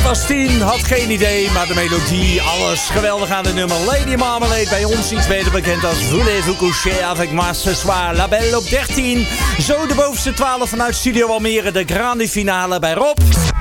was 10, had geen idee, maar de melodie, alles geweldig aan de nummer. Lady Marmalade, bij ons iets beter bekend als Voulez-vous coucher avec moi ce soir. La Belle op 13. Zo de bovenste 12 vanuit Studio Almere, de grande finale bij Rob.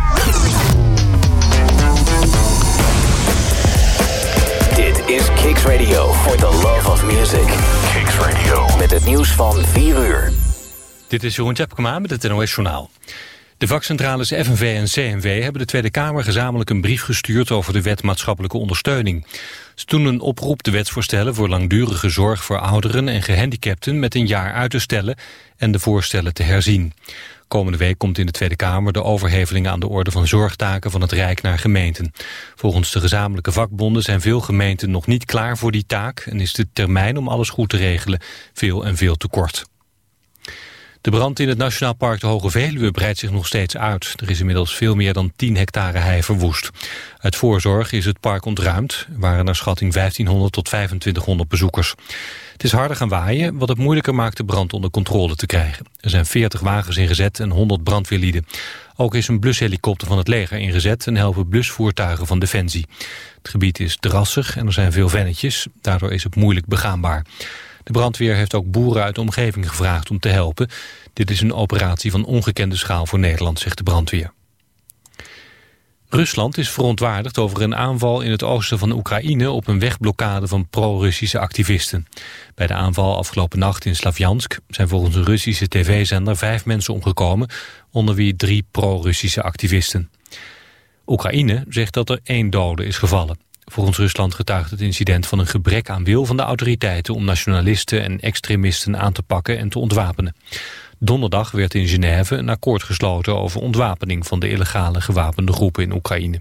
Dit is Kicks Radio for the love of music. Kicks Radio. Met het nieuws van 4 uur. Dit is Jeroen Tjepkema met het NOS Journaal. De vakcentrales FNV en CNV hebben de Tweede Kamer gezamenlijk een brief gestuurd over de wet maatschappelijke ondersteuning. Ze doen een oproep de wetsvoorstellen voor langdurige zorg voor ouderen en gehandicapten met een jaar uit te stellen en de voorstellen te herzien. Komende week komt in de Tweede Kamer de overheveling aan de orde van zorgtaken van het Rijk naar gemeenten. Volgens de gezamenlijke vakbonden zijn veel gemeenten nog niet klaar voor die taak en is de termijn om alles goed te regelen veel te kort. De brand in het Nationaal Park de Hoge Veluwe breidt zich nog steeds uit. Er is inmiddels veel meer dan 10 hectare hei verwoest. Uit voorzorg is het park ontruimd. Er waren naar schatting 1500 tot 2500 bezoekers. Het is harder gaan waaien, wat het moeilijker maakt de brand onder controle te krijgen. Er zijn 40 wagens ingezet en 100 brandweerlieden. Ook is een blushelikopter van het leger ingezet en helpen blusvoertuigen van Defensie. Het gebied is drassig en er zijn veel vennetjes. Daardoor is het moeilijk begaanbaar. De brandweer heeft ook boeren uit de omgeving gevraagd om te helpen. Dit is een operatie van ongekende schaal voor Nederland, zegt de brandweer. Rusland is verontwaardigd over een aanval in het oosten van Oekraïne op een wegblokkade van pro-Russische activisten. Bij de aanval afgelopen nacht in Slavjansk zijn volgens een Russische tv-zender 5 mensen omgekomen, onder wie 3 pro-Russische activisten. Oekraïne zegt dat er 1 dode is gevallen. Volgens Rusland getuigt het incident van een gebrek aan wil van de autoriteiten om nationalisten en extremisten aan te pakken en te ontwapenen. Donderdag werd in Genève een akkoord gesloten over ontwapening van de illegale gewapende groepen in Oekraïne.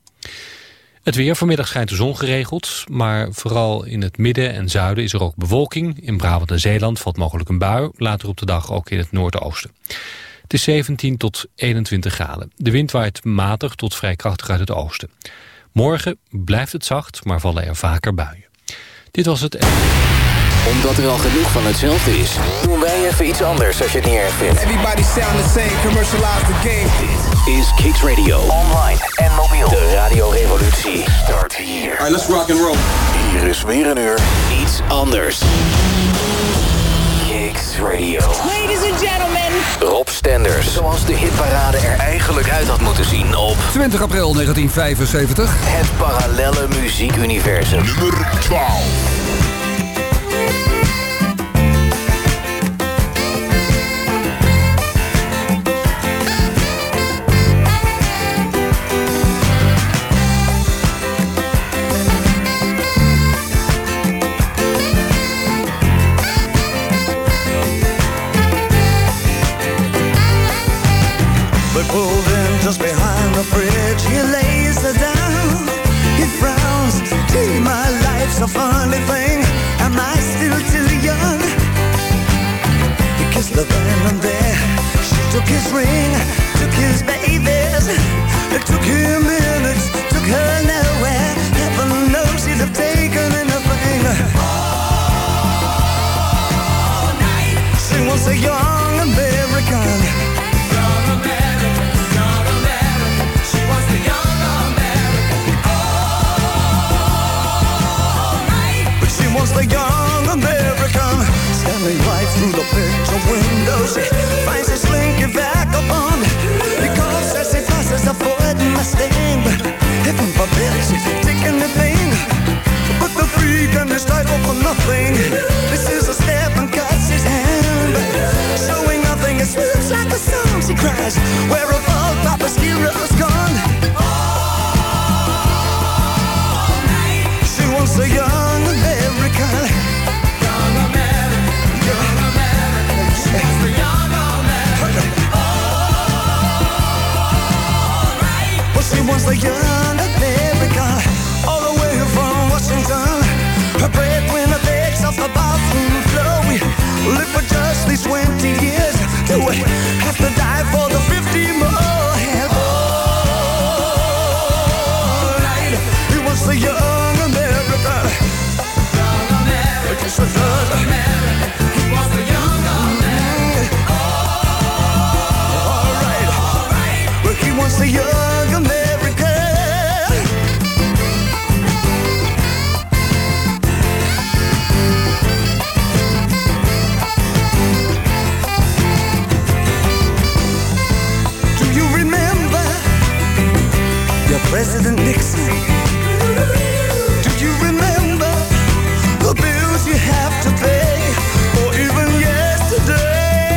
Het weer, vanmiddag schijnt de zon geregeld, maar vooral in het midden en zuiden is er ook bewolking. In Brabant en Zeeland valt mogelijk een bui, later op de dag ook in het noordoosten. Het is 17 tot 21 graden. De wind waait matig tot vrij krachtig uit het oosten. Morgen blijft het zacht, maar vallen er vaker buien. Dit was het. Omdat er al genoeg van hetzelfde is, doen wij even iets anders als je het niet erg vindt. Everybody sound the same, commercialize the game. Dit is Kicks Radio. Online en mobiel. De radiorevolutie start hier. Alright, let's rock and roll. Hier is weer een uur iets anders. Kicks Radio. Ladies and gentlemen. Rob Stenders. Zoals de hitparade er eigenlijk uit had moeten zien op 20 april 1975. Het parallelle muziekuniversum. Nummer 12. Pulled in just behind the bridge, he lays her down, he frowns, gee, my life's a funny thing, am I still too young? He kissed the then and there, she took his ring, took his babies, it took him minutes, took her nowhere, heaven knows he'd have taken anything. All night. She was a young American. Was the young American standing right through the picture window. She finds a slinky vagabond. He calls as he passes the Ford Mustang. Heaven forbid she's taking anything but the freak and his title for nothing. This is a step and cuts his hand, showing nothing. It swoops like a song. She cries, where have all Papa's heroes gone? All night. She wants a young American. Young American. Young American. She wants the young American. All right. Well, she wants the young American. All the way from Washington. Her breadwinner begs off the bathroom floor. We live for just these 20 years. Do we have to die for the 50 more? And all right. He wants the young American. Young American. Just a young American. He wants the young American. All right. All right. Well, he wants the young American. President Nixon. Do you remember the bills you have to pay, or even yesterday?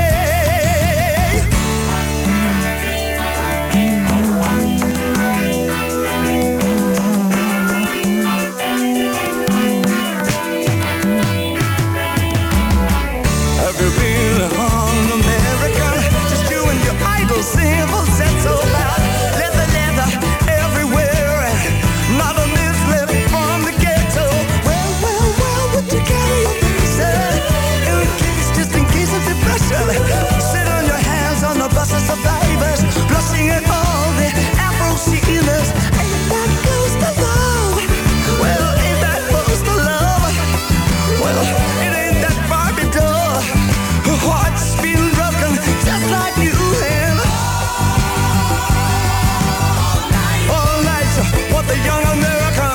Have you been on America? Just you and your idle civil set so loud. Leather everywhere, and not a miss left from the ghetto. Well, would you carry your visa? Just in case of depression. Sit on your hands on the bus of survivors, blushing at all the Afro-sealers. Ain't that close to love? Well, ain't that close to love? Well, it ain't that Barbie doll. Her heart's been broken just like you have. All night, what the young American.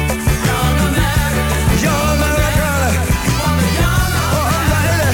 Young American. All right.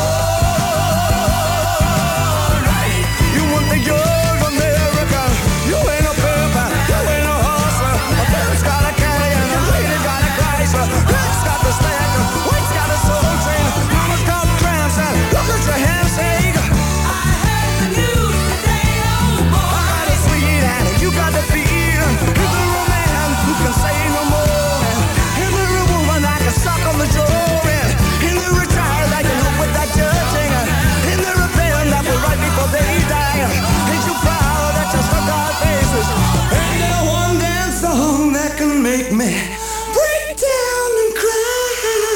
You want the young American. You ain't a pimp, you ain't a hustler. A pimp's got a Cadillac, a lady got a Chrysler. Red's got the stack, white's got a soul train. Mama's got cramps, look at your handshake. I heard the news today, oh boy. I got a sweetheart, you got the beat. Is there a man who can say no more? Is there a woman I can suck on the jaw? Is there a child I can look with that judging? Is there a pen that will write before they die? Ain't you proud that you struck our faces? Ain't there one dance song that can make me break down and cry?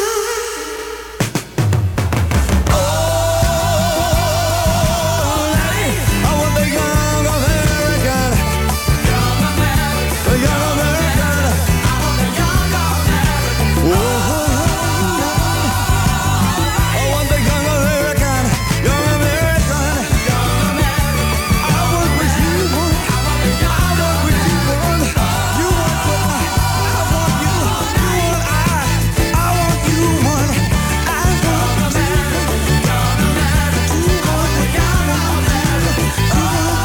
I want the young American. The young American. I want the young American. Young American. I want what you want. I want what you want. You want what I want you. You want I want you want. I want what you want. You want what I want. You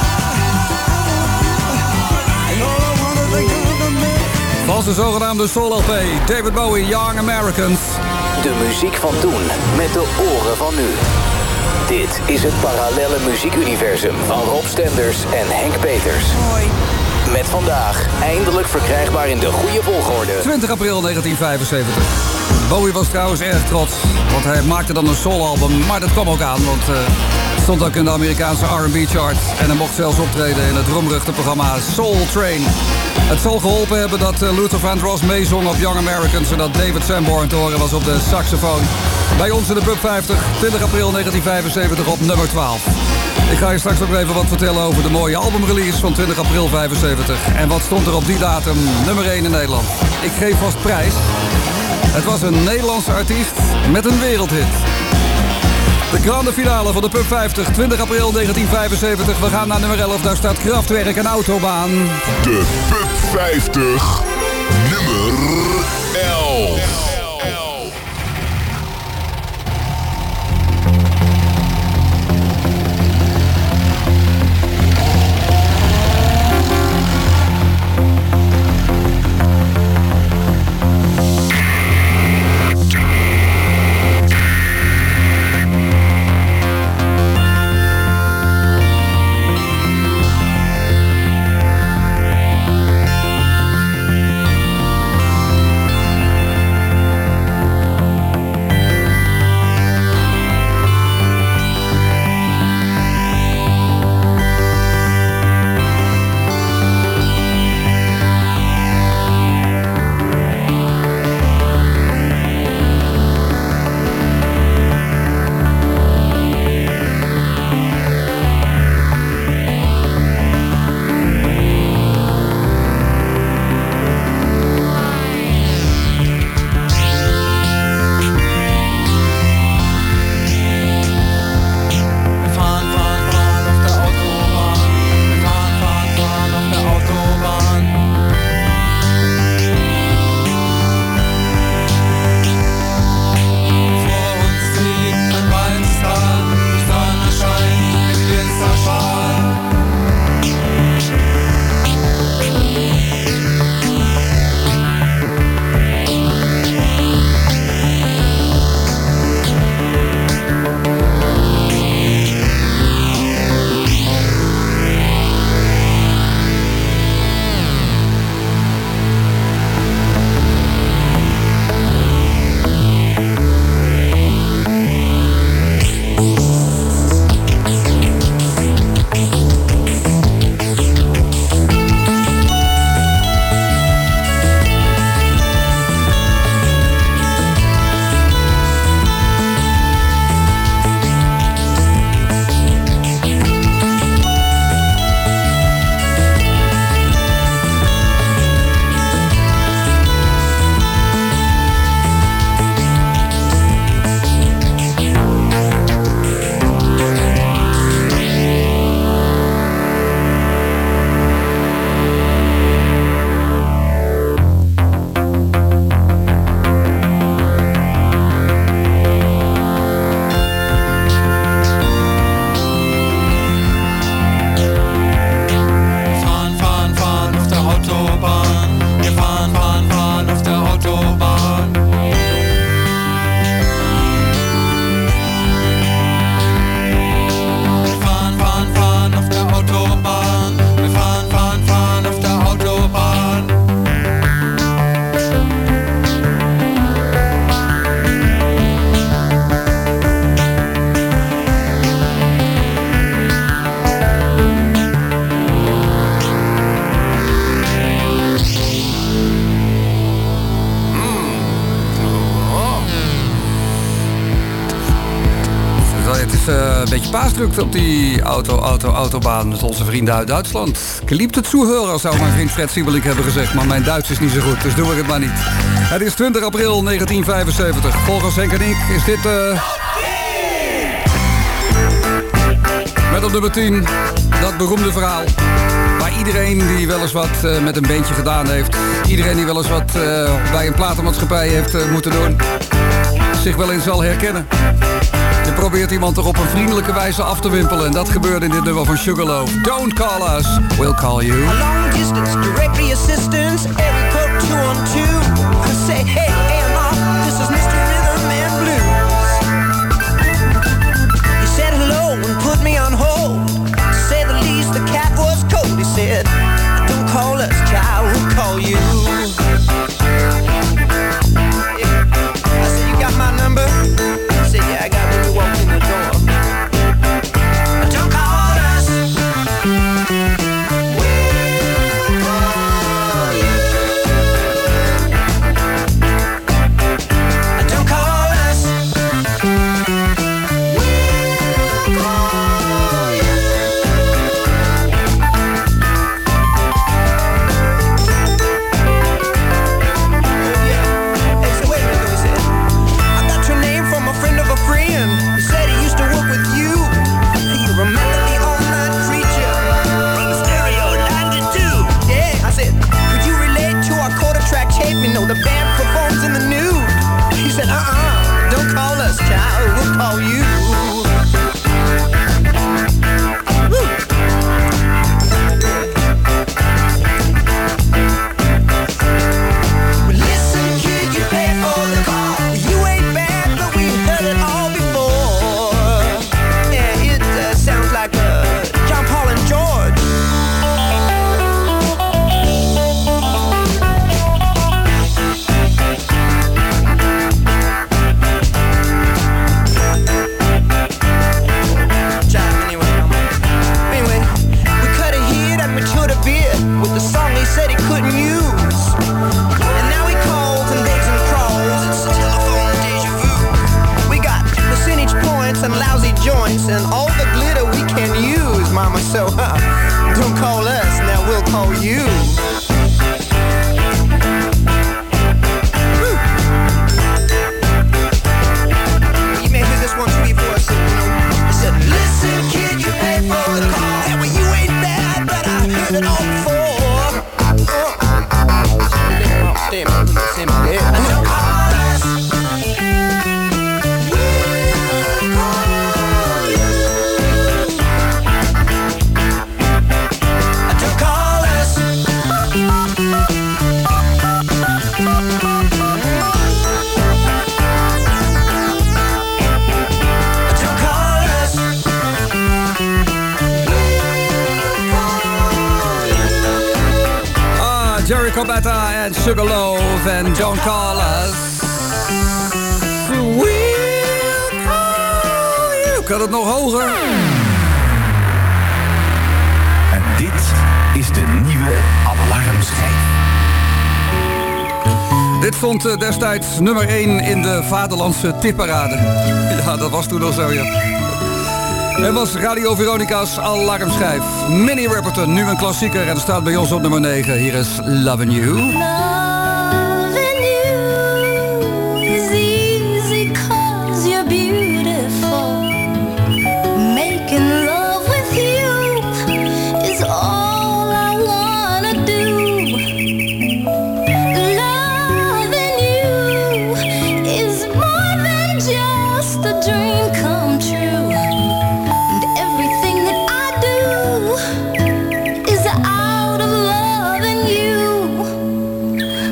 want. And all I want is the young American. Was de zogenaamde soul-LP David Bowie, Young Americans. De muziek van toen met de oren van nu. Dit is het parallelle muziekuniversum van Rob Stenders en Henk Peters. Met vandaag eindelijk verkrijgbaar in de goede volgorde. 20 april 1975. Bowie was trouwens erg trots, want hij maakte dan een soulalbum. Maar dat kwam ook aan, want het stond ook in de Amerikaanse R&B chart. En hij mocht zelfs optreden in het roemruchte programma Soul Train. Het zal geholpen hebben dat Luther Vandross meezong op Young Americans... en dat David Sanborn te horen was op de saxofoon. Bij ons in de Pub 50, 20 april 1975 op nummer 12. Ik ga je straks nog even wat vertellen over de mooie albumrelease van 20 april 75. En wat stond er op die datum nummer 1 in Nederland. Ik geef vast prijs. Het was een Nederlandse artiest met een wereldhit. De grande finale van de Pub 50, 20 april 1975. We gaan naar nummer 11, daar staat Kraftwerk en Autobaan. De Pub 50, nummer 11. een beetje paasdrukte op die autobaan met onze vrienden uit Duitsland. Geliebte Zuhörer, zou mijn vriend Fred Siebelink hebben gezegd, maar mijn Duits is niet zo goed, dus doe ik het maar niet. Het is 20 april 1975. Volgens Henk en ik is dit... Met op nummer 10, dat beroemde verhaal. Waar iedereen die wel eens wat met een beentje gedaan heeft... iedereen die wel eens wat bij een platenmaatschappij heeft moeten doen... zich wel eens zal herkennen. Je probeert iemand er op een vriendelijke wijze af te wimpelen... en dat gebeurde in dit nummer van Sugarloaf. Don't call us, we'll call you. A long distance, directory assistance, every code 212. I say, hey, AMR, this is Mr. Rhythm and Blues. He said hello and put me on hold. To say the least, the cat was cold. He said, don't call us, child, we'll call you. I said, you got my number? He said, yeah, I got when you walked in the door. Don't call us. Don't call us. The band performs in the nude. He said, don't call us, child, we'll call you. Woo. Well, listen, kid, you pay for the call. You ain't bad, but we heard it all before. Yeah, it sounds like John, Paul, and George. With the song he said he couldn't use. And now he calls and begs and crawls. It's a telephone deja vu. We got percentage points and lousy joints and all the glitter we can use, mama. So, don't call us, now we'll call you. Woo. You may hear this one too before, so, he said, listen, kid, you pay for the call. And well, you ain't bad, but I heard it all before. Don't call us. Don't call us. Don't call us. Jerry Corbetta en Sugarloaf en Don't Call Us. We'll call you. Kan het nog hoger? En dit is de nieuwe alarmschijf. Dit stond destijds nummer 1 in de vaderlandse tipparade. Ja, dat was toen al zo, ja. Het was Radio Veronica's alarmschijf. Minnie Riperton, nu een klassieker en staat bij ons op nummer 9. Hier is Lovin' You. Loving you is easy 'cause you're beautiful. Making love with you is all I wanna do. Loving you is more than just a dream come true. And everything that I do is out of loving you.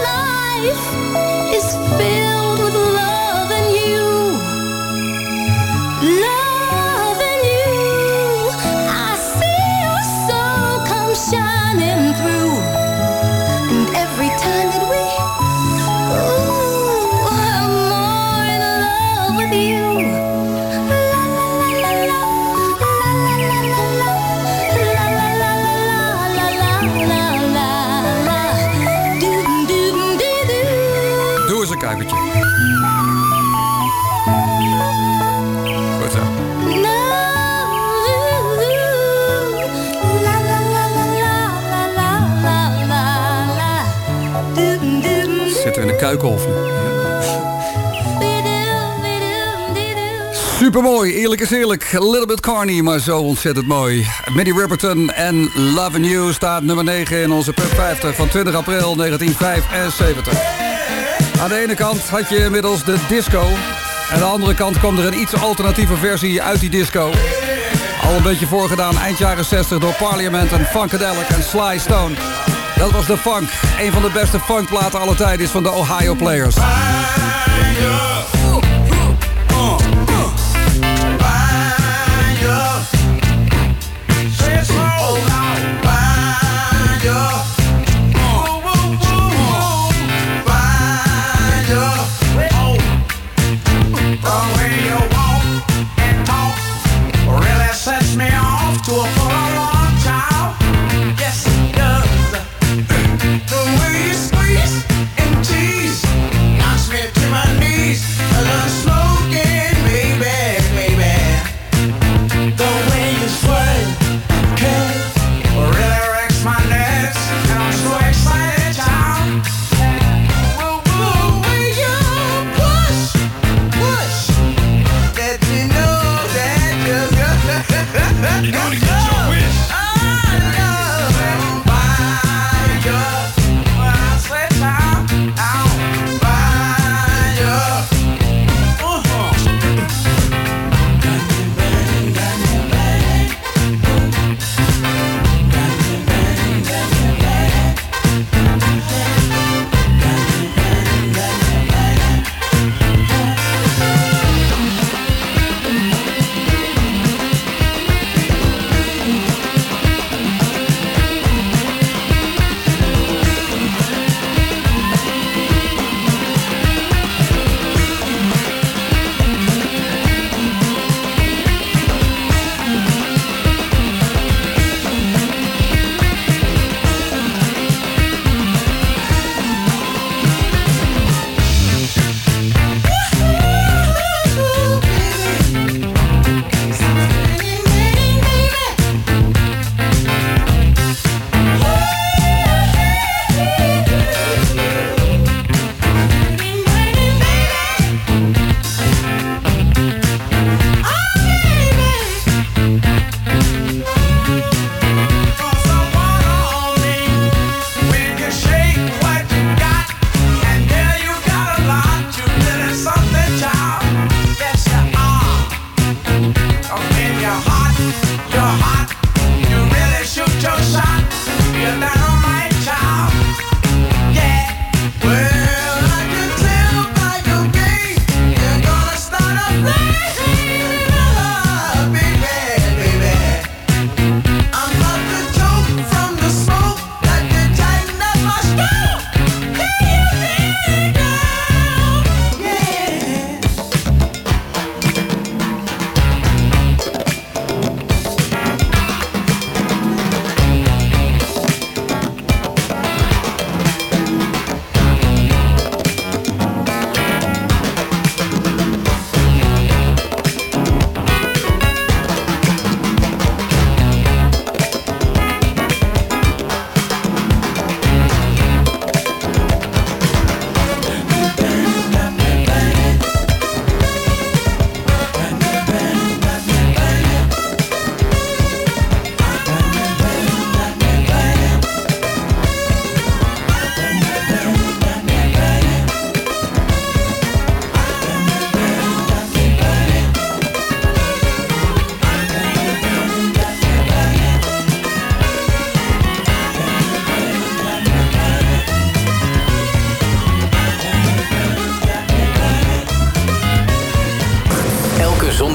life is filled with love and you. Love and you. I see your soul come shining through. And every time that we, ooh, I'm more in love with you. Doe eens een kuipertje. Goed zo. Zitten we in een kuikenhof nu. Supermooi, eerlijk is eerlijk. A little bit corny, maar zo ontzettend mooi. Minnie Riperton en Lovin' You staat nummer 9 in onze Pub 50 van 20 april 1975. Aan de ene kant had je inmiddels de disco. Aan de andere kant kwam er een iets alternatieve versie uit die disco. Al een beetje voorgedaan eind jaren 60 door Parliament en Funkadelic en Sly Stone. Dat was de funk. Een van de beste funkplaten aller tijden is van de Ohio Players. Sets me off to a full-on child. Yes, it does. The way you squeeze and tease knocks me to my knees.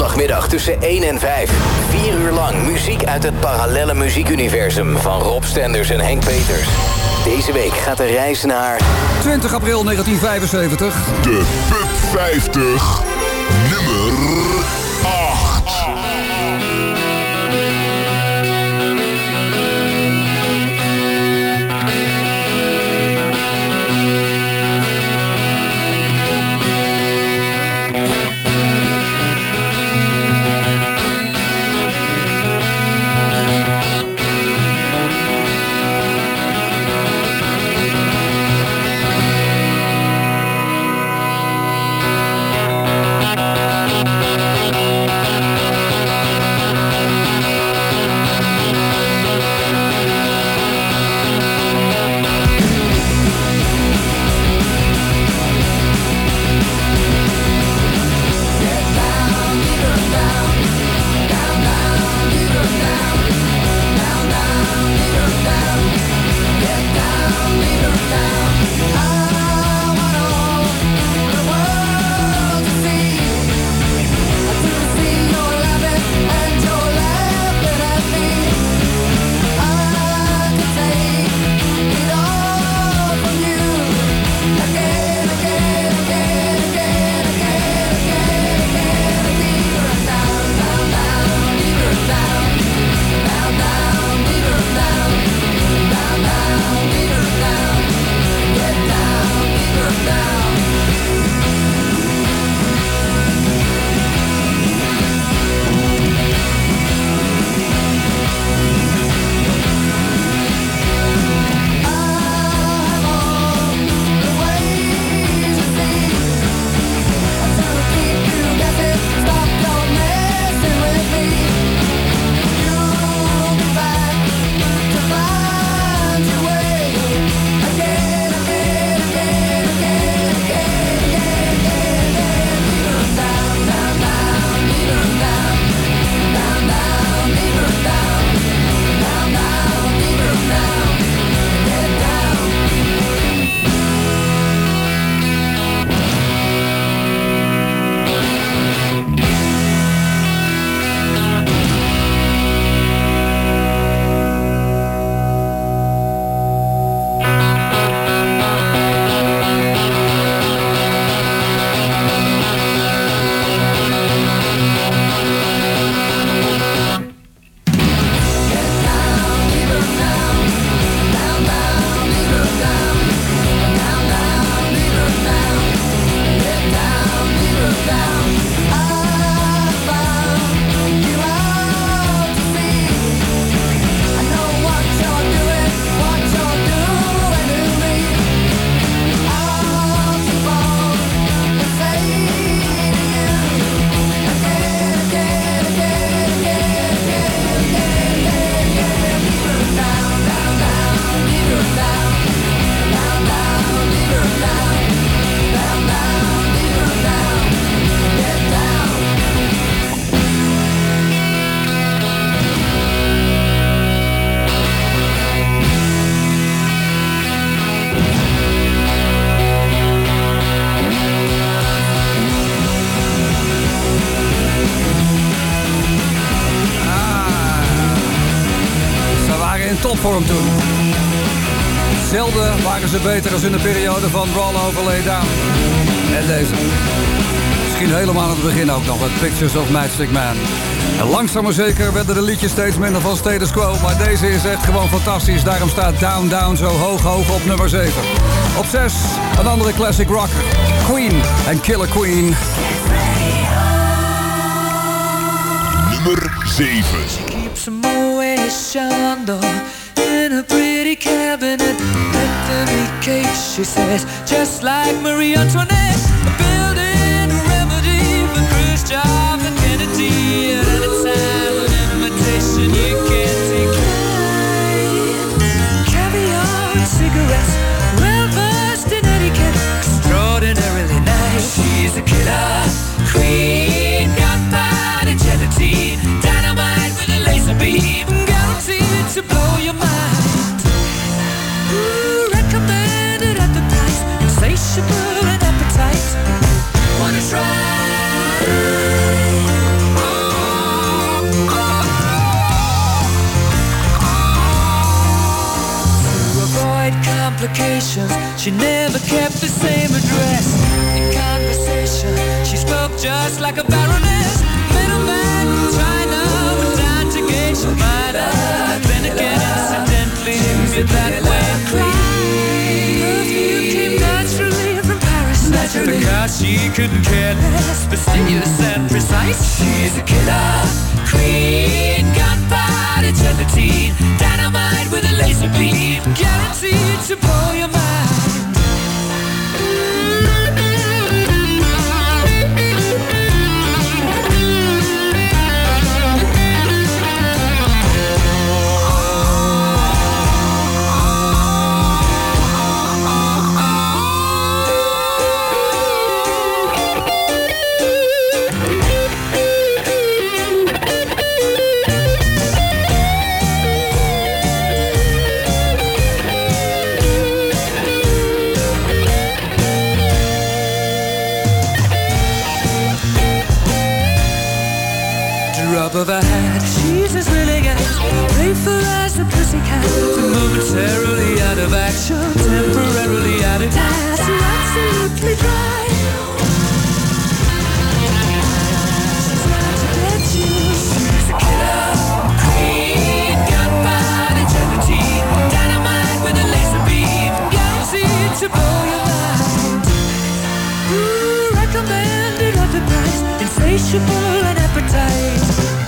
zondagmiddag tussen 1 en 5. 4 uur lang muziek uit het parallelle muziekuniversum van Rob Stenders en Henk Peters. Deze week gaat de reis naar 20 april 1975. De Pub 50, nummer 8. topvorm toen. Zelden waren ze beter als in de periode van Roll Over Lay Down. En deze. Misschien helemaal aan het begin ook nog, met Pictures of Matchstick Man. En langzaam maar zeker werden de liedjes steeds minder van status quo. Maar deze is echt gewoon fantastisch. Daarom staat Down Down zo hoog op nummer 7. Op 6, een andere classic rocker. Queen en Killer Queen. Nummer 7. She keeps them always Chandon in a pretty cabinet. Anthony cake, she says, just like Marie Antoinette. Building a remedy for Khrushchev and Kennedy. At any time, an invitation you can't decline. Caviar and cigarettes, well versed in etiquette, extraordinarily nice. She's a killer queen, gunpowder gelatine, dynamite with a laser beam, guaranteed to blow your mind. Ooh, recommended at the price, insatiable and appetite. Wanna try? conversations. She never kept the same address. In conversation, she spoke just like a baroness. Middleman from China went down to gauge her mind. Then again, incidentally, you're that way. Perfume came naturally from Paris. Naturally. Because she couldn't care less, fastidious and precise. She's a killer queen, gunpowder gelatine, dynamite with a laser beam, guaranteed to blow your mind. Of her hat, she's as willing as playful as a pussycat. Momentarily out of action, temporarily out of gas. You're absolutely dry. She's out to get you. She's a killer queen, gunpowder gelatine, dynamite with a laser beam, guaranteed to blow your mind. Ooh, recommended at the price, insatiable and appetite.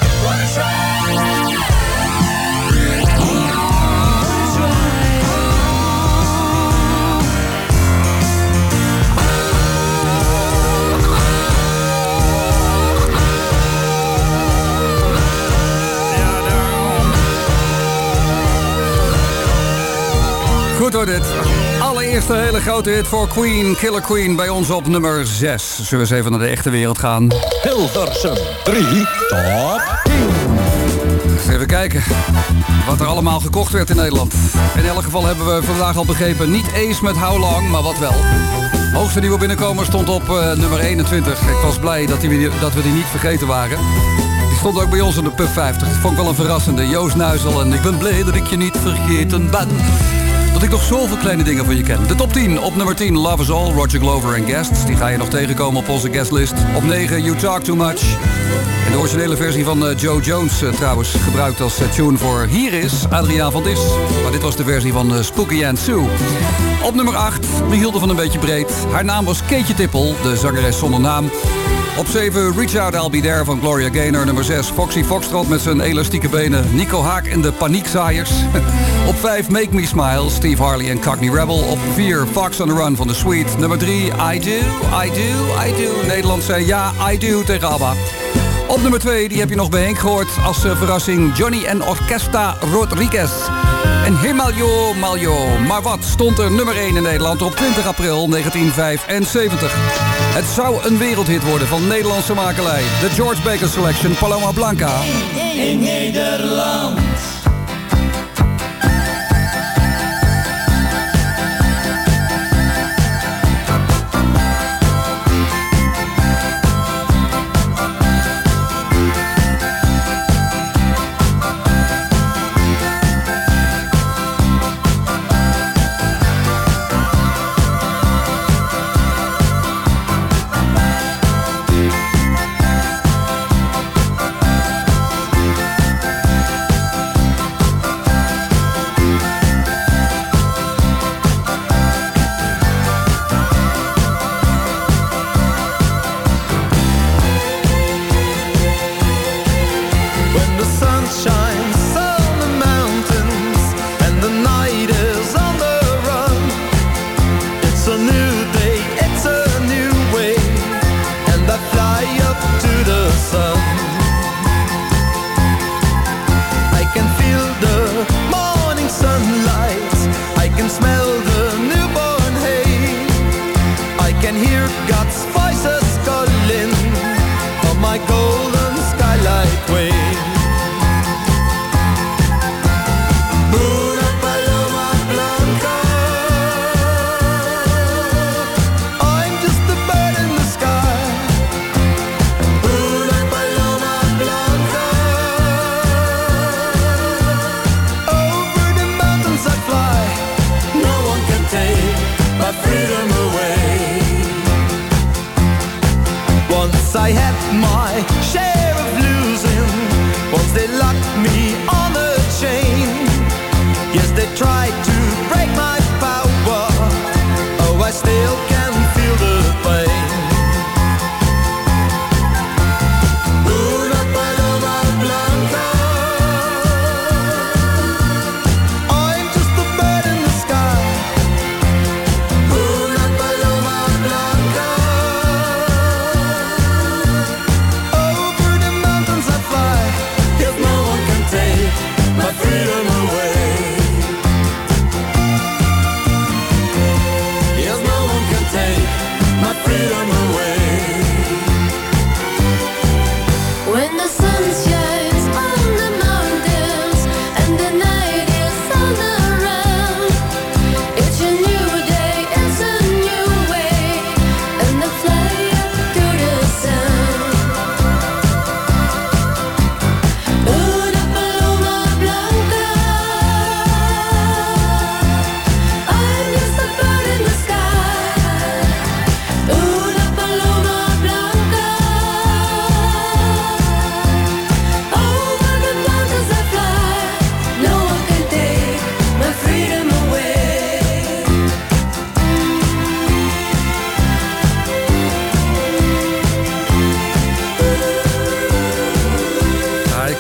Goed hoor dit. Allereerste hele grote hit voor Queen, Killer Queen, bij ons op nummer 6. Zullen we eens even naar de echte wereld gaan? Hilversum 3 Top 10. Even kijken wat er allemaal gekocht werd in Nederland. In elk geval hebben we vandaag al begrepen, niet Ace met How Long, maar wat wel. Hoogste nieuwe binnenkomer stond op nummer 21. Ik was blij dat we die niet vergeten waren. Die stond ook bij ons in de Pub 50. Dat vond ik wel een verrassende. Joost Nuisel en ik ben blij dat ik je niet vergeten ben. Dat ik nog zoveel kleine dingen van je ken. De top 10. Op nummer 10 Love Is All, Roger Glover en Guests. Die ga je nog tegenkomen op onze guestlist. Op 9 You Talk Too Much. En de originele versie van Joe Jones trouwens gebruikt als tune voor Hier is Adriaan van Dis. Maar dit was de versie van Spooky and Sue. Op nummer 8, we hielden van een beetje breed. Haar naam was Keetje Tippel, de zangeres zonder naam. Op 7 Reach Out I'll Be There van Gloria Gaynor. Nummer 6 Foxy Foxtrot met zijn elastieke benen. Nico Haak en de Paniekzaaiers. Op 5 Make Me Smile, Steve Harley en Cockney Rebel. Op 4 Fox on the Run van The Sweet. Nummer 3 I Do. Nederland zei ja, I Do tegen ABBA. Op nummer 2, die heb je nog bij Henk gehoord als verrassing. Johnny en Orquesta Rodriguez. En Himalio Malio. Maar wat stond er nummer 1 in Nederland op 20 april 1975? Het zou een wereldhit worden van Nederlandse makelij. De George Baker Selection, Paloma Blanca. In Nederland.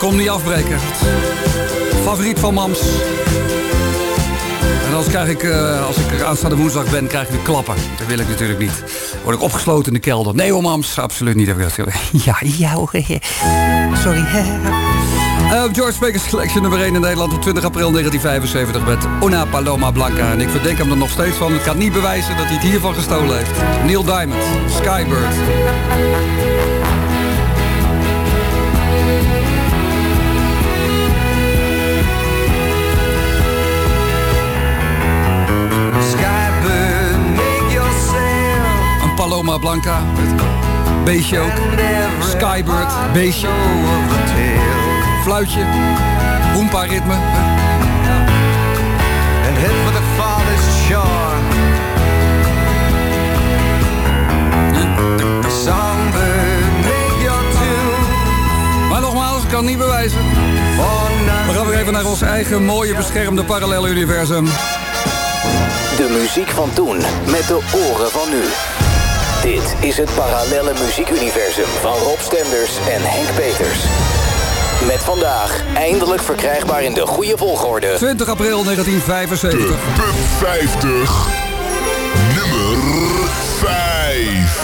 kon niet afbreken. Favoriet van Mams. En als ik aanstaande woensdag ben, krijg ik weer klappen. Dat wil ik natuurlijk niet. Word ik opgesloten in de kelder. Nee hoor, Mams, absoluut niet. Ja hoor. Sorry. George Baker's Collection nummer 1 in Nederland op 20 april 1975 met Una Paloma Blanca. En ik verdenk hem er nog steeds van. Ik ga niet bewijzen dat hij het hiervan gestolen heeft. Neil Diamond, Skybird. Een Paloma Blanca. Beestje ook. Skybird, beestje. Fluitje. Hoempa-ritme. And head for the farthest shore. Songbird, make your tune. Maar nogmaals, ik kan niet bewijzen. We gaan weer even naar ons eigen mooie beschermde parallelle universum. De muziek van toen met de oren van nu. Dit is het parallelle muziekuniversum van Rob Stenders en Henk Peters. Met vandaag eindelijk verkrijgbaar in de goede volgorde. 20 april 1975. De Pub 50. Nummer 5.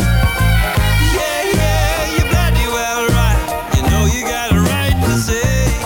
Yeah, you're bloody well right. You know you got a right to say.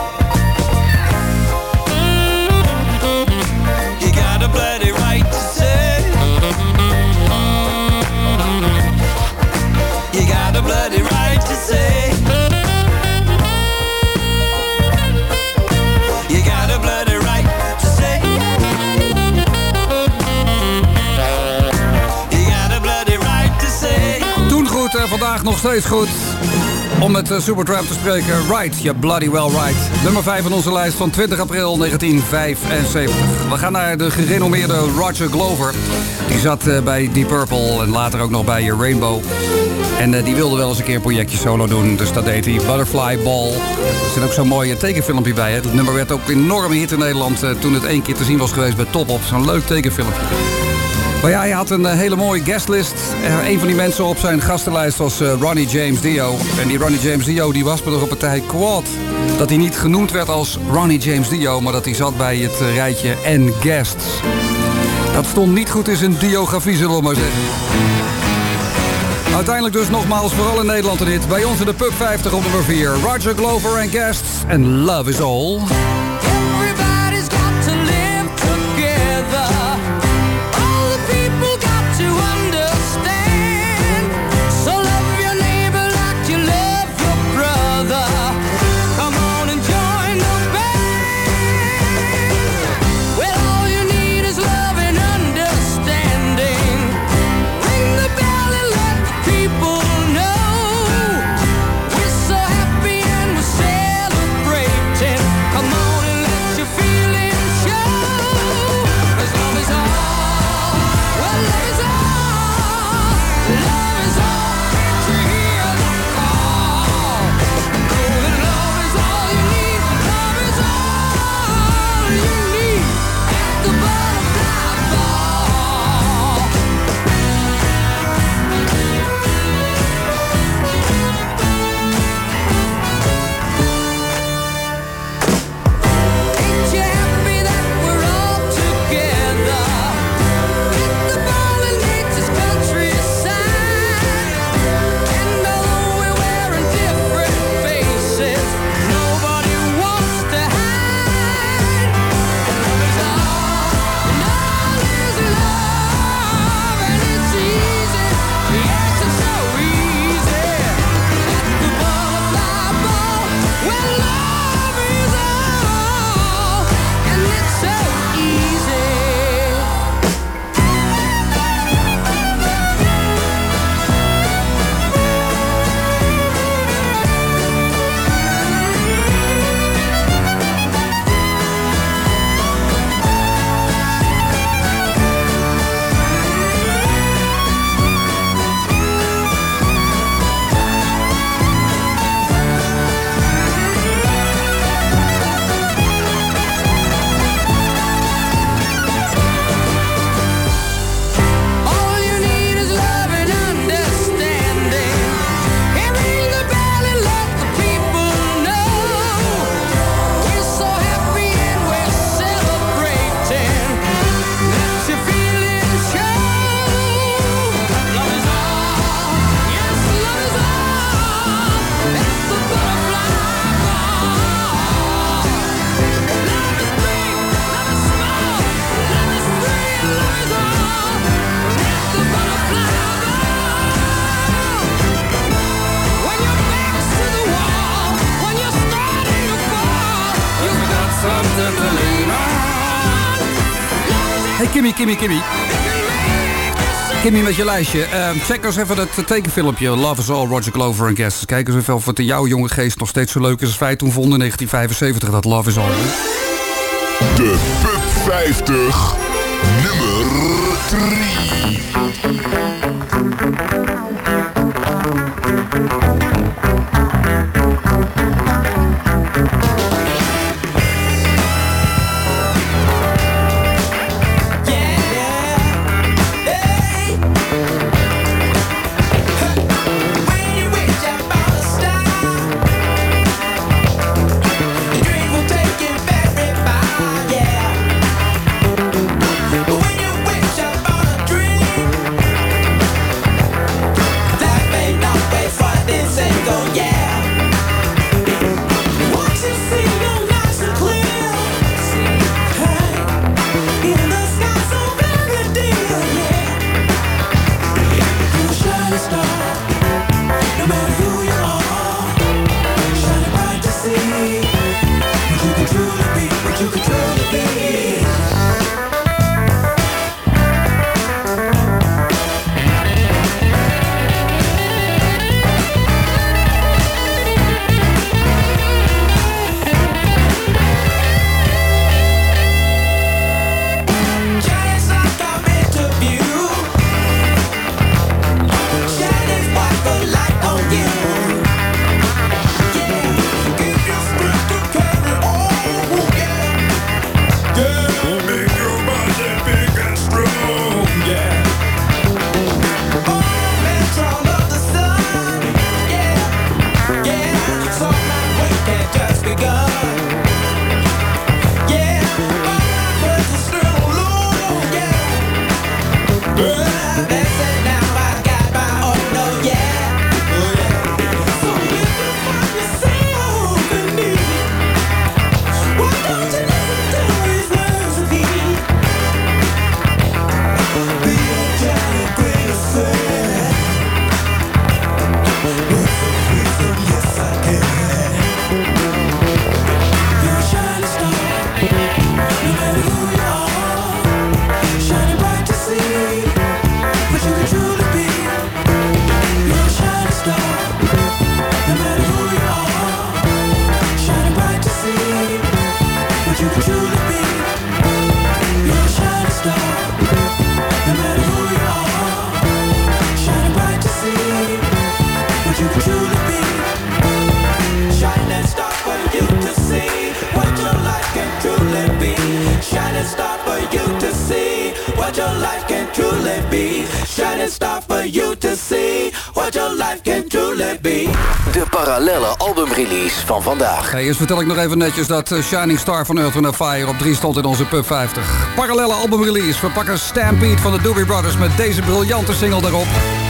vandaag nog steeds goed om met Supertramp te spreken. Right, you're bloody well right. Nummer 5 in onze lijst van 20 april 1975. We gaan naar de gerenommeerde Roger Glover. Die zat bij Deep Purple en later ook nog bij Rainbow. En die wilde wel eens een keer een projectje solo doen. Dus dat deed hij. Butterfly Ball. Er zit ook zo'n mooi tekenfilmpje bij. Hè. Dat nummer werd ook een enorme hit in Nederland toen het 1 keer te zien was geweest bij Top Op. Zo'n leuk tekenfilmpje. Maar ja, hij had een hele mooie guestlist. Een van die mensen op zijn gastenlijst was Ronnie James Dio. En die Ronnie James Dio die was me er op partij kwaad dat hij niet genoemd werd als Ronnie James Dio, maar dat hij zat bij het rijtje en guests. Dat stond niet goed in zijn diografie, zullen we maar zeggen. Uiteindelijk dus nogmaals vooral in Nederland een hit. Bij ons in de Pub 50 op nummer 4. Roger Glover en Guests en Love Is All. Everybody's got to live together. All the people got to understand. So love your neighbor like you love your brother. Come on and join the band. Well, all you need is love and understanding. Ring the bell and let the people know. We're so happy and we're celebrating. Come on and let your feelings show. 'Cause love is all. Well, love is all. Love is all. Can't you hear the call? Oh, and love is all you need. Love is all you need. At the butterfly ball. Ain't you happy that we're all together? Hit the ball in nature's countryside. And although we're wearing different faces, nobody wants to hide. Love is all, and all is love, and it's easy, yes, it's so easy. At the butterfly ball, well, love is all, and it's so easy. All you need is love and understanding. And ring the bell and let the people know. We're so happy and we're celebrating. Let your feelings show. Love is all, yes, love is all. That's the butterfly ball. Love is big, love is small, love is free, love is all. That's the butterfly ball. When your back's to the wall, when you're starting to fall, you've got something to lean on. Hey Kimmy. Kimmy met je lijstje. Check eens even dat tekenfilmpje Love Is All, Roger Glover en Guests. Kijk eens even of het in jouw jonge geest nog steeds zo leuk is als wij toen vonden in 1975, dat Love Is All. De Pub 50, nummer When you reach up on a star, your dream will take you very far, yeah. When you wish up on a dream, be. Shining star for you to see what your life can truly be. De parallelle albumrelease van vandaag. Hey, eerst vertel ik nog even netjes dat Shining Star van Earth, Wind & Fire op 3 stond in onze Pub 50. Parallelle albumrelease. We pakken Stampede van de Doobie Brothers met deze briljante single daarop.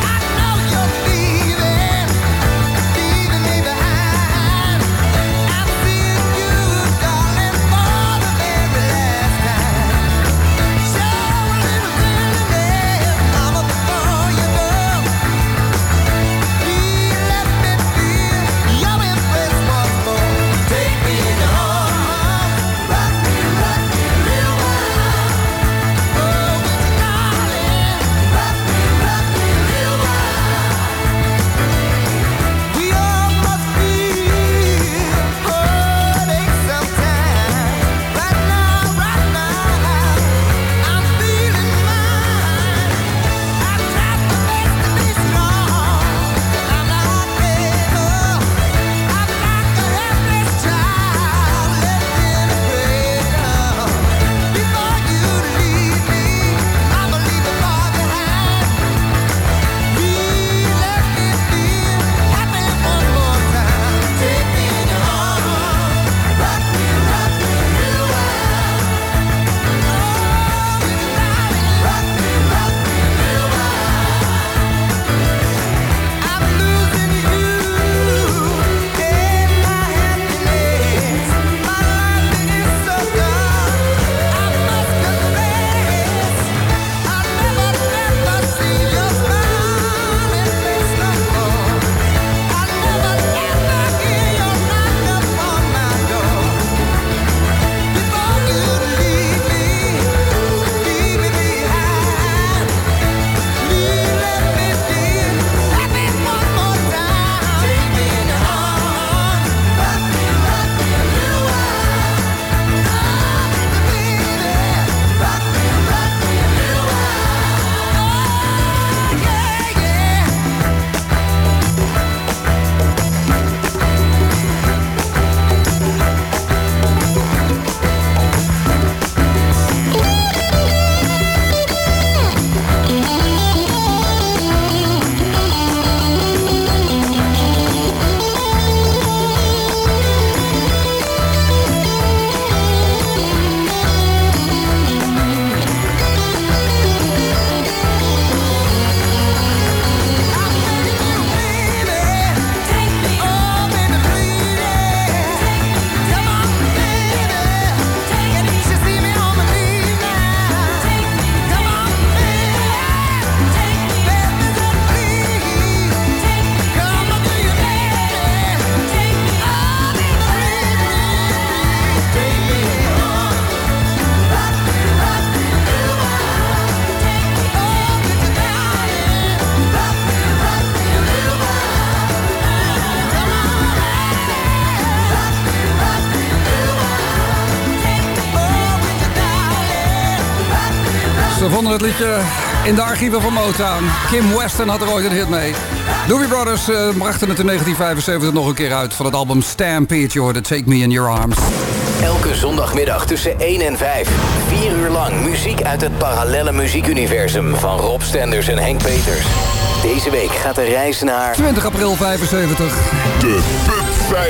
Ze vonden het liedje in de archieven van Motown. Kim Weston had er ooit een hit mee. Doobie Brothers brachten het in 1975 nog een keer uit van het album Stampede. Je hoorde Take Me in Your Arms. Elke zondagmiddag tussen 1 en 5. 4 uur lang muziek uit het parallelle muziekuniversum van Rob Stenders en Henk Peters. Deze week gaat de reis naar 20 april 75. De Pub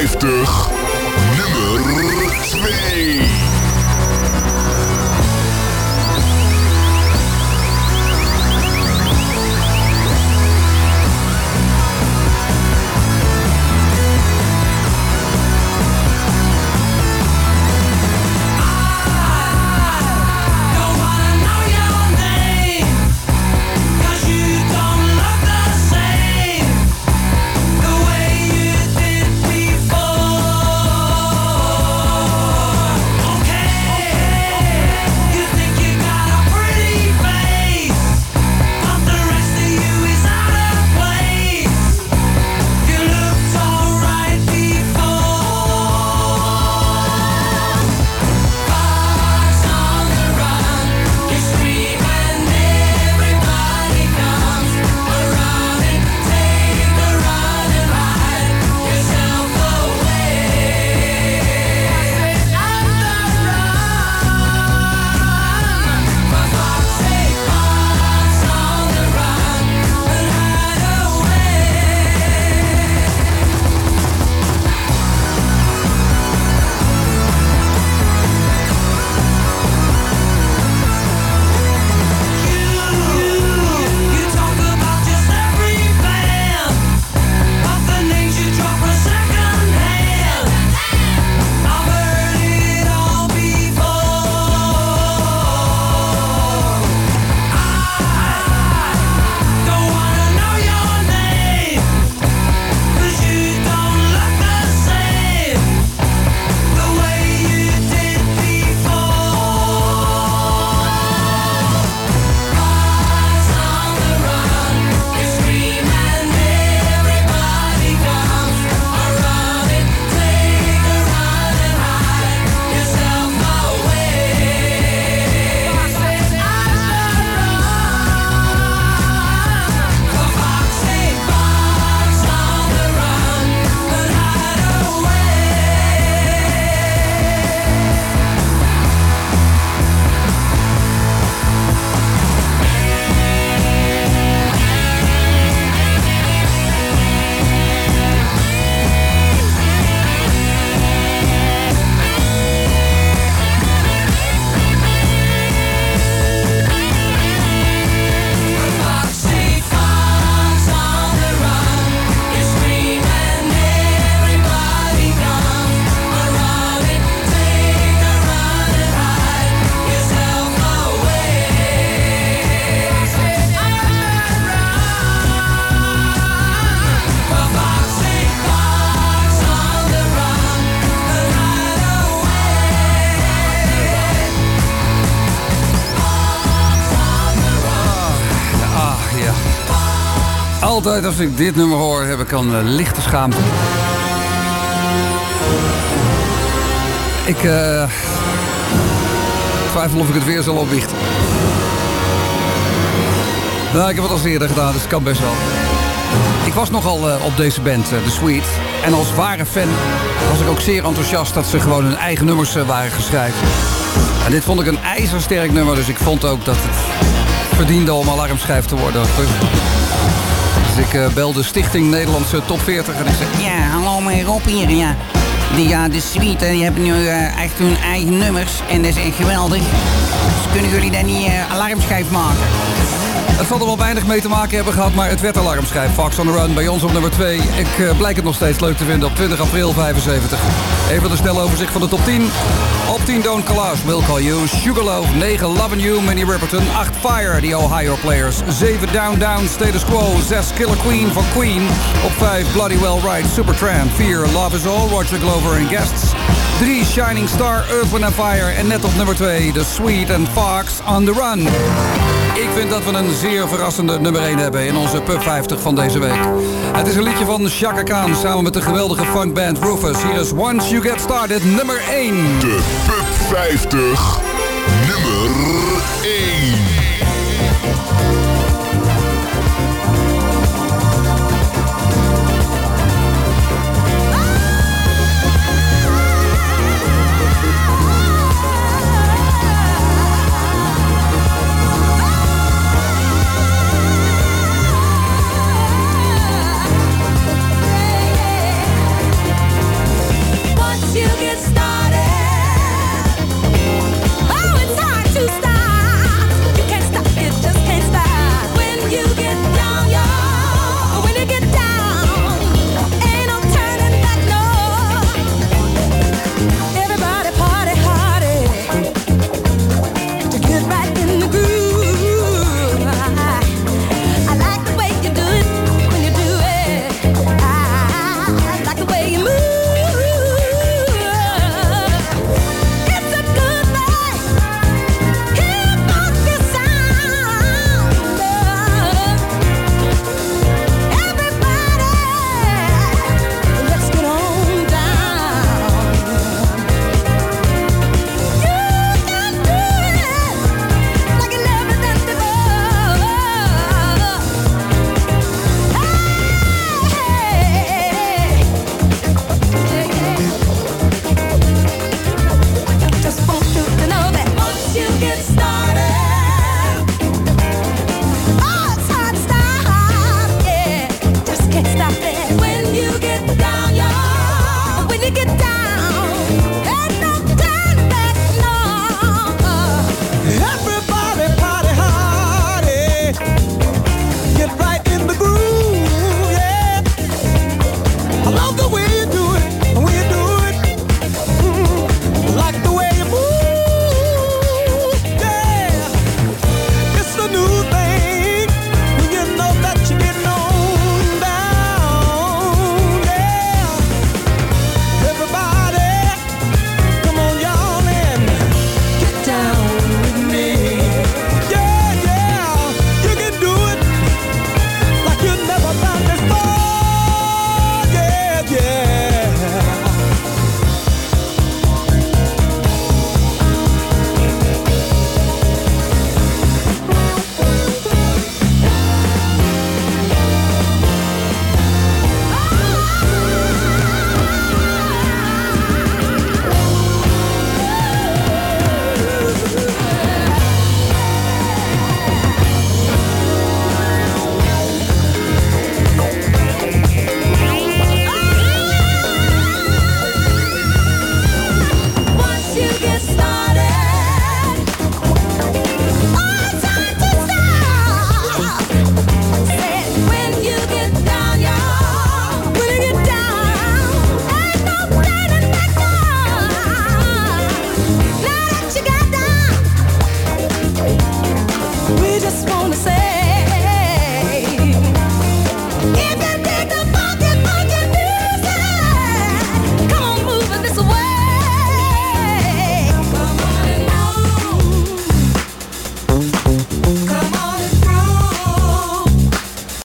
50, nummer 2. The way you did before. Altijd als ik dit nummer hoor, heb ik een lichte schaamte. Ik twijfel of ik het weer zal opbiechten. Nou, ik heb het al eerder gedaan, dus het kan best wel. Ik was nogal op deze band, The Sweet. En als ware fan was ik ook zeer enthousiast dat ze gewoon hun eigen nummers waren geschreven. En dit vond ik een ijzersterk nummer, dus ik vond ook dat het verdiende om alarmschijf te worden. Dus ik belde Stichting Nederlandse Top 40 en ik zei... Ja, hallo meneer Rob hier, ja. De Sweet, die hebben nu echt hun eigen nummers en dat is echt geweldig. Dus kunnen jullie daar niet alarmschijf maken? Het zal er wel weinig mee te maken hebben gehad, maar het werd alarmschijf. Fox on the Run bij ons op nummer 2. Ik blijk het nog steeds leuk te vinden op 20 april 75. Even de snelle overzicht van de top 10. Op 10 Don't Collage, Will Call You, Sugarloaf. 9 Lovin' You, Minnie Riperton. 8 Fire, The Ohio Players. 7 Down Down, Status Quo. 6 Killer Queen van Queen. Op 5 Bloody Well Right, Supertramp. 4 Love Is All, Roger Glover en Guests. 3 Shining Star, Earth, Wind & Fire. En net op nummer 2 The Sweet and Fox on the Run. Ik vind dat we een zeer verrassende nummer 1 hebben in onze Pub 50 van deze week. Het is een liedje van Chaka Khan samen met de geweldige funkband Rufus. Hier is Once You Get Started, nummer 1. De Pub 50, nummer 1.